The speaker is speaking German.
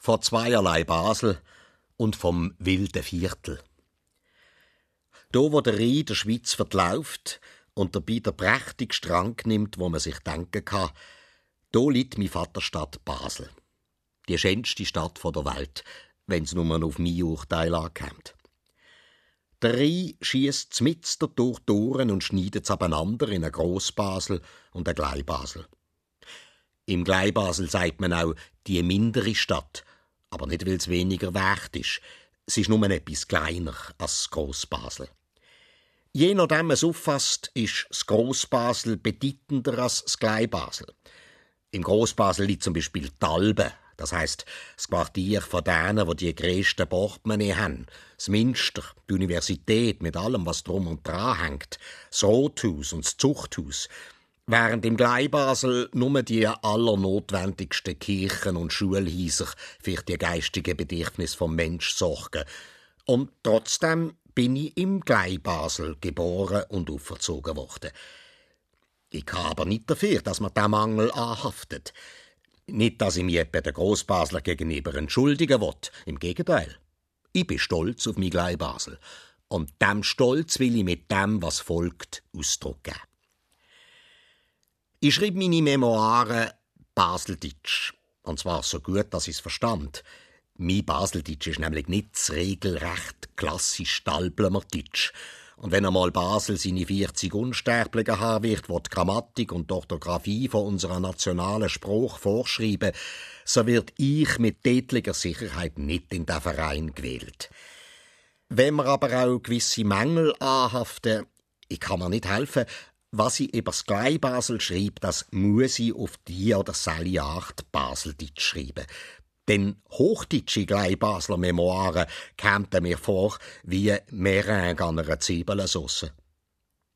von zweierlei Basel und vom wilden Viertel. Da, wo der Rhein der Schweiz verläuft und dabei der prächtigste Rang nimmt, wo man sich denken kann, da liegt meine Vaterstadt Basel. Die schönste Stadt der Welt, wenn's nur auf mein Urteil ankommt. Der Rhein schiesst mitten durch die Ohren und schneidet es abeinander in ein Grossbasel und ein Kleinbasel. Im Kleinbasel sagt man auch die mindere Stadt, aber nicht, weil es weniger wert ist. Es ist nur etwas kleiner als das Grossbasel. Je nachdem man es auffasst, ist das Grossbasel bedeutender als das Kleinbasel. Im Grossbasel liegt zum Beispiel Talbe, das heisst das Quartier von denen, die grössten Portemonnaie haben, das Münster, die Universität mit allem, was drum und dran hängt, das Rothaus und das Zuchthaus, während im Kleinbasel nur die allernotwendigsten Kirchen und Schulhäuser für die geistigen Bedürfnisse vom Mensch sorgen. Und trotzdem bin ich im Kleinbasel geboren und auferzogen worden. Ich kann aber nicht dafür, dass man diesen Mangel anhaftet. Nicht, dass ich mich etwa den Grossbasler gegenüber entschuldigen will. Im Gegenteil. Ich bin stolz auf mein Kleinbasel. Und dem Stolz will ich mit dem, was folgt, Ausdruck geben. Ich schrieb meine Memoiren Baseldeutsch. Und zwar so gut, dass ich es verstand. Mein Baseldeutsch ist nämlich nicht das regelrecht klassisch Dalblemerdeutsch. Und wenn einmal Basel seine 40 Unsterblichen haben wird, die Grammatik und die Orthographie von unserer nationalen Sprache vorschreiben, so wird ich mit tätlicher Sicherheit nicht in den Verein gewählt. Wenn wir aber auch gewisse Mängel anhaften, ich kann mir nicht helfen, was ich über das Kleinbasel schreibe, das muss ich auf die oder selbe Art Baseldeutsch schreiben. Denn hochdeutsche Kleinbasler Memoiren kämen mir vor wie Meringue an einer Zwiebelsauce.